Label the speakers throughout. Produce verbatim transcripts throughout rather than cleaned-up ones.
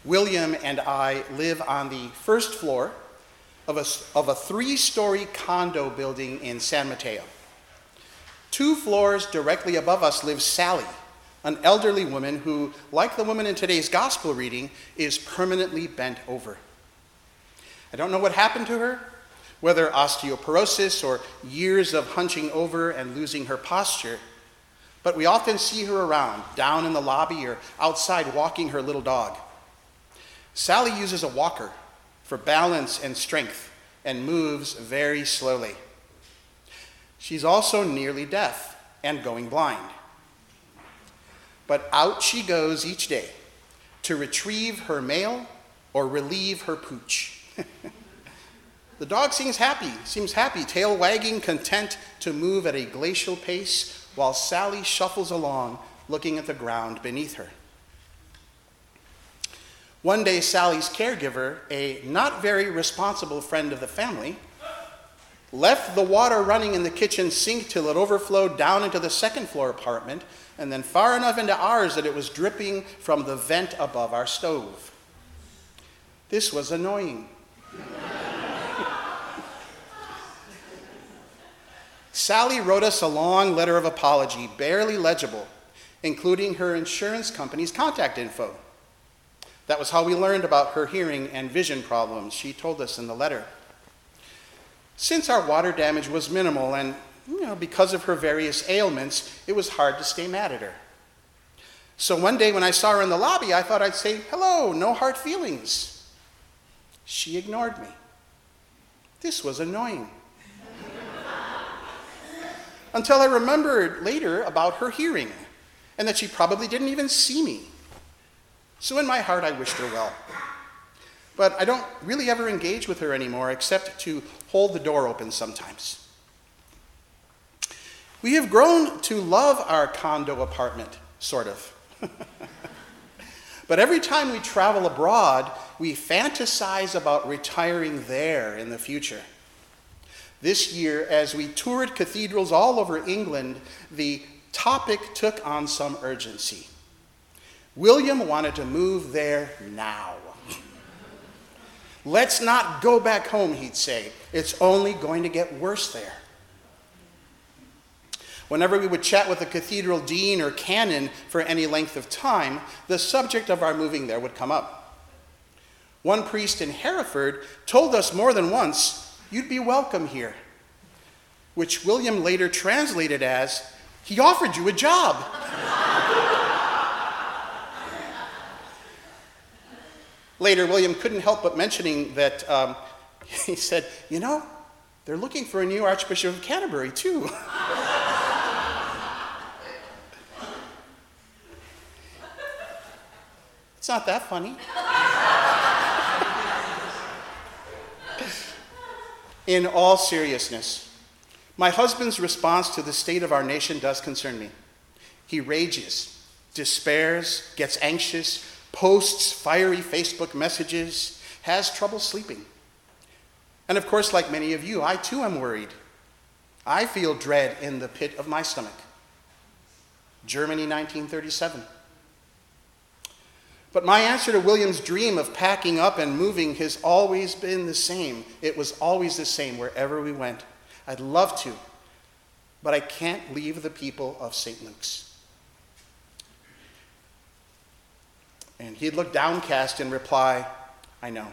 Speaker 1: William and I live on the first floor of a, of a three-story condo building in San Mateo. Two floors directly above us lives Sally, an elderly woman who, like the woman in today's gospel reading, is permanently bent over. I don't know what happened to her, whether osteoporosis or years of hunching over and losing her posture, but we often see her around, down in the lobby or outside walking her little dog. Sally uses a walker for balance and strength and moves very slowly. She's also nearly deaf and going blind. But out she goes each day to retrieve her mail or relieve her pooch. The dog seems happy, seems happy, tail wagging, content to move at a glacial pace while Sally shuffles along, looking at the ground beneath her. One day, Sally's caregiver, a not very responsible friend of the family, left the water running in the kitchen sink till it overflowed down into the second floor apartment, and then far enough into ours that it was dripping from the vent above our stove. This was annoying. Sally wrote us a long letter of apology, barely legible, including her insurance company's contact info. That was how we learned about her hearing and vision problems, she told us in the letter. Since our water damage was minimal and, you know, because of her various ailments, it was hard to stay mad at her. So one day when I saw her in the lobby, I thought I'd say, "Hello, no hard feelings." She ignored me. This was annoying. Until I remembered later about her hearing and that she probably didn't even see me. So in my heart, I wished her well. But I don't really ever engage with her anymore except to hold the door open sometimes. We have grown to love our condo apartment, sort of. But every time we travel abroad, we fantasize about retiring there in the future. This year, as we toured cathedrals all over England, the topic took on some urgency. William wanted to move there now. Let's not go back home, he'd say. It's only going to get worse there. Whenever we would chat with the cathedral dean or canon for any length of time, the subject of our moving there would come up. One priest in Hereford told us more than once, "You'd be welcome here," which William later translated as, "He offered you a job." Later, William couldn't help but mentioning that, um, he said, "You know, they're looking for a new Archbishop of Canterbury, too." It's not that funny. In all seriousness, my husband's response to the state of our nation does concern me. He rages, despairs, gets anxious, posts fiery Facebook messages, has trouble sleeping. And of course, like many of you, I too am worried. I feel dread in the pit of my stomach. Germany, nineteen thirty-seven. But my answer to William's dream of packing up and moving has always been the same. It was always the same wherever we went. I'd love to, but I can't leave the people of Saint Luke's. And he'd look downcast and reply, "I know."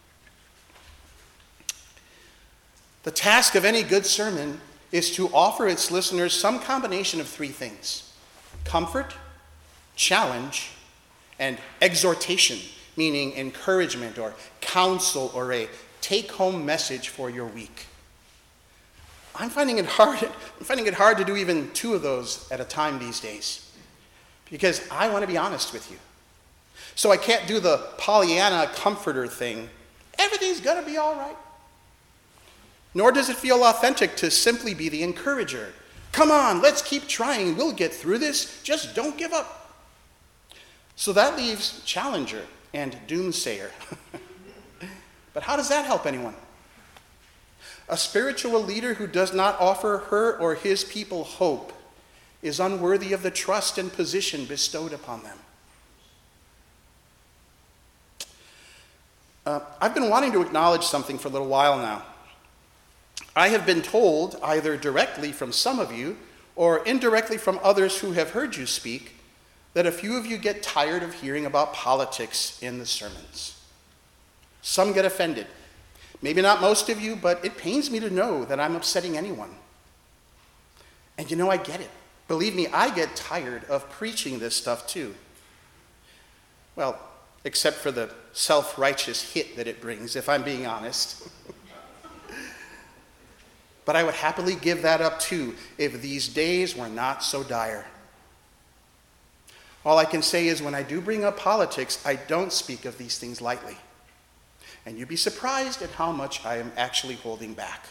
Speaker 1: The task of any good sermon is to offer its listeners some combination of three things: comfort, challenge, and exhortation, meaning encouragement or counsel or a take-home message for your week. I'm finding it hard, I'm finding it hard to do even two of those at a time these days, because I want to be honest with you. So I can't do the Pollyanna comforter thing. Everything's going to be all right. Nor does it feel authentic to simply be the encourager. Come on, let's keep trying. We'll get through this. Just don't give up. So that leaves challenger and doomsayer. But how does that help anyone? A spiritual leader who does not offer her or his people hope is unworthy of the trust and position bestowed upon them. Uh, I've been wanting to acknowledge something for a little while now. I have been told, either directly from some of you or indirectly from others who have heard you speak, that a few of you get tired of hearing about politics in the sermons. Some get offended. Maybe not most of you, but it pains me to know that I'm upsetting anyone. And you know, I get it. Believe me, I get tired of preaching this stuff too. Well, except for the self-righteous hit that it brings, if I'm being honest. But I would happily give that up too if these days were not so dire. All I can say is when I do bring up politics, I don't speak of these things lightly. And you'd be surprised at how much I am actually holding back.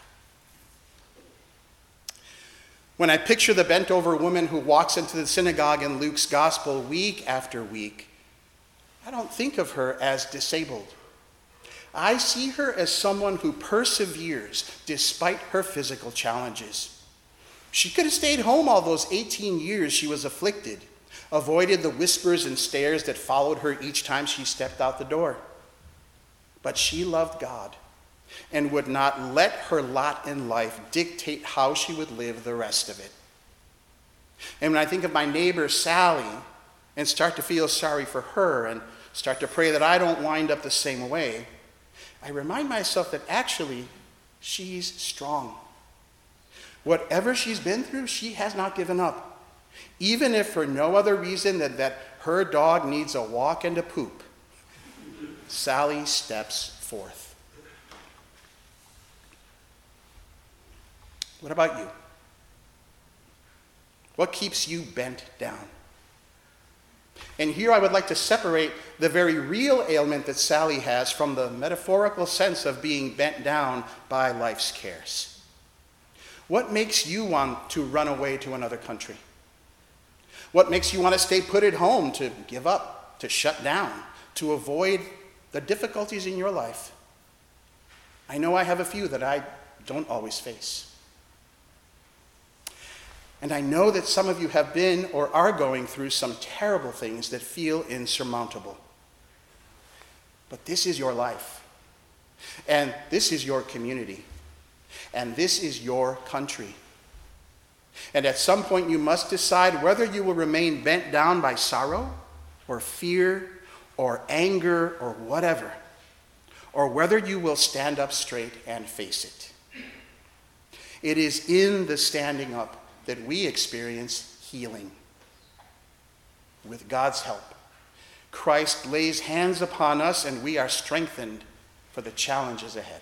Speaker 1: When I picture the bent-over woman who walks into the synagogue in Luke's gospel week after week, I don't think of her as disabled. I see her as someone who perseveres despite her physical challenges. She could have stayed home all those eighteen years she was afflicted, avoided the whispers and stares that followed her each time she stepped out the door. But she loved God and would not let her lot in life dictate how she would live the rest of it. And when I think of my neighbor Sally and start to feel sorry for her and start to pray that I don't wind up the same way, I remind myself that actually she's strong. Whatever she's been through, she has not given up. Even if for no other reason than that her dog needs a walk and a poop, Sally steps forth. What about you? What keeps you bent down? And here I would like to separate the very real ailment that Sally has from the metaphorical sense of being bent down by life's cares. What makes you want to run away to another country? What makes you want to stay put at home, to give up, to shut down, to avoid the difficulties in your life? I know I have a few that I don't always face. And I know that some of you have been or are going through some terrible things that feel insurmountable. But this is your life. And this is your community. And this is your country. And at some point you must decide whether you will remain bent down by sorrow or fear or anger or whatever, or whether you will stand up straight and face it. It is in the standing up that we experience healing. With God's help, Christ lays hands upon us and we are strengthened for the challenges ahead.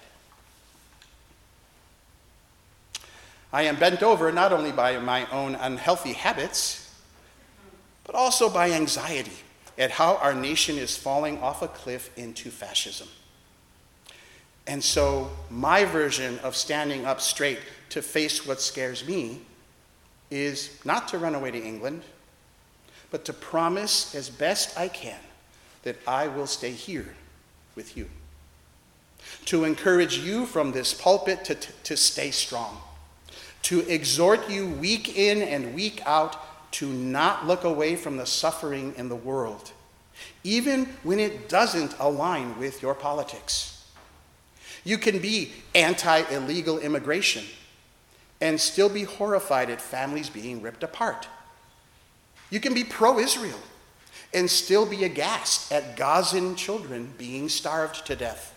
Speaker 1: I am bent over not only by my own unhealthy habits, but also by anxiety at how our nation is falling off a cliff into fascism. And so my version of standing up straight to face what scares me is not to run away to England, but to promise as best I can that I will stay here with you. To encourage you from this pulpit to, to, to stay strong. To exhort you week in and week out to not look away from the suffering in the world, even when it doesn't align with your politics. You can be anti-illegal immigration and still be horrified at families being ripped apart. You can be pro-Israel and still be aghast at Gazan children being starved to death.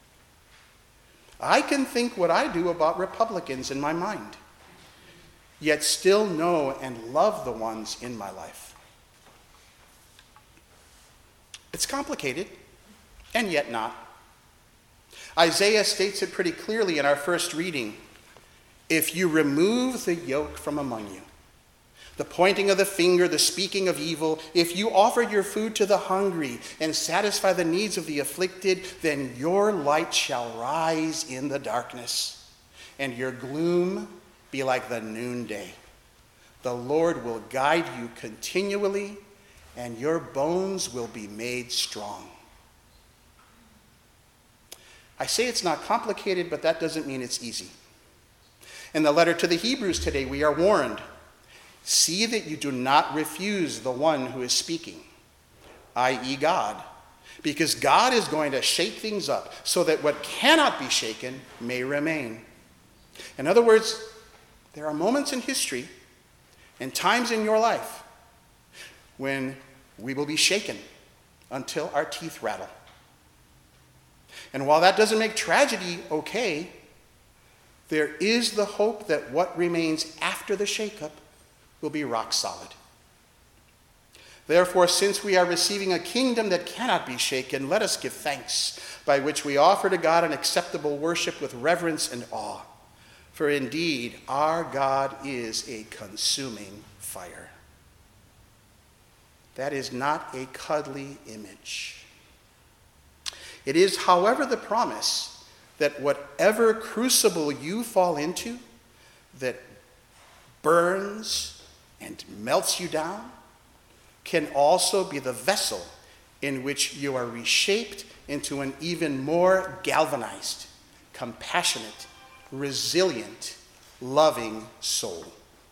Speaker 1: I can think what I do about Republicans in my mind, yet still know and love the ones in my life. It's complicated, and yet not. Isaiah states it pretty clearly in our first reading. If you remove the yoke from among you, the pointing of the finger, the speaking of evil, if you offer your food to the hungry and satisfy the needs of the afflicted, then your light shall rise in the darkness, and your gloom be like the noonday. The Lord will guide you continually, and your bones will be made strong. I say it's not complicated, but that doesn't mean it's easy. In the letter to the Hebrews today, we are warned, see that you do not refuse the one who is speaking, that is God, because God is going to shake things up so that what cannot be shaken may remain. In other words, there are moments in history and times in your life when we will be shaken until our teeth rattle. And while that doesn't make tragedy okay, there is the hope that what remains after the shakeup will be rock solid. Therefore, since we are receiving a kingdom that cannot be shaken, let us give thanks, by which we offer to God an acceptable worship with reverence and awe. For indeed, our God is a consuming fire. That is not a cuddly image. It is, however, the promise that whatever crucible you fall into that burns and melts you down can also be the vessel in which you are reshaped into an even more galvanized, compassionate, resilient, loving soul.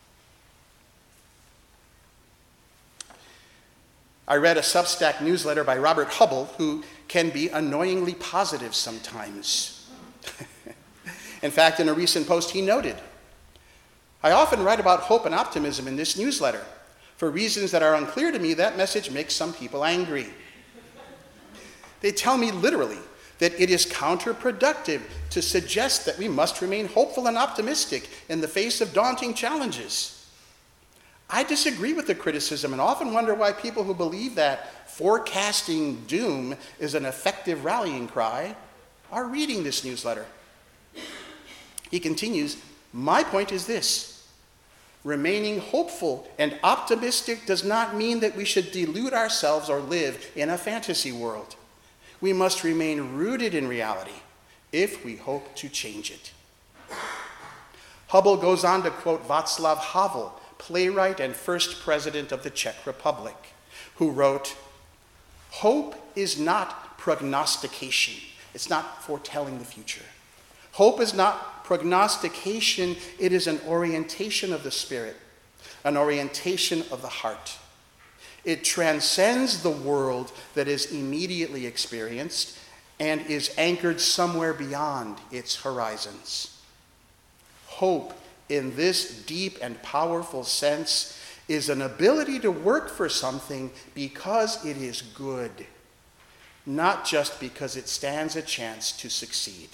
Speaker 1: I read a Substack newsletter by Robert Hubble, who can be annoyingly positive sometimes. In fact, in a recent post, he noted, "I often write about hope and optimism in this newsletter. For reasons that are unclear to me, that message makes some people angry. They tell me literally that it is counterproductive to suggest that we must remain hopeful and optimistic in the face of daunting challenges. I disagree with the criticism and often wonder why people who believe that forecasting doom is an effective rallying cry are reading this newsletter." He continues, "My point is this. Remaining hopeful and optimistic does not mean that we should delude ourselves or live in a fantasy world. We must remain rooted in reality if we hope to change it." Hubble goes on to quote Václav Havel, playwright and first president of the Czech Republic, who wrote, "Hope is not prognostication. It's not foretelling the future. Hope is not prognostication, it is an orientation of the spirit, an orientation of the heart. It transcends the world that is immediately experienced and is anchored somewhere beyond its horizons. Hope, in this deep and powerful sense, is an ability to work for something because it is good, not just because it stands a chance to succeed."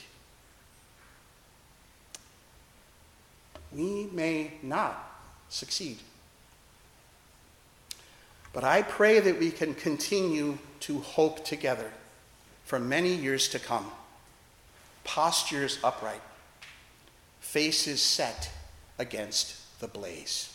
Speaker 1: We may not succeed, but I pray that we can continue to hope together for many years to come. Postures upright, faces set against the blaze.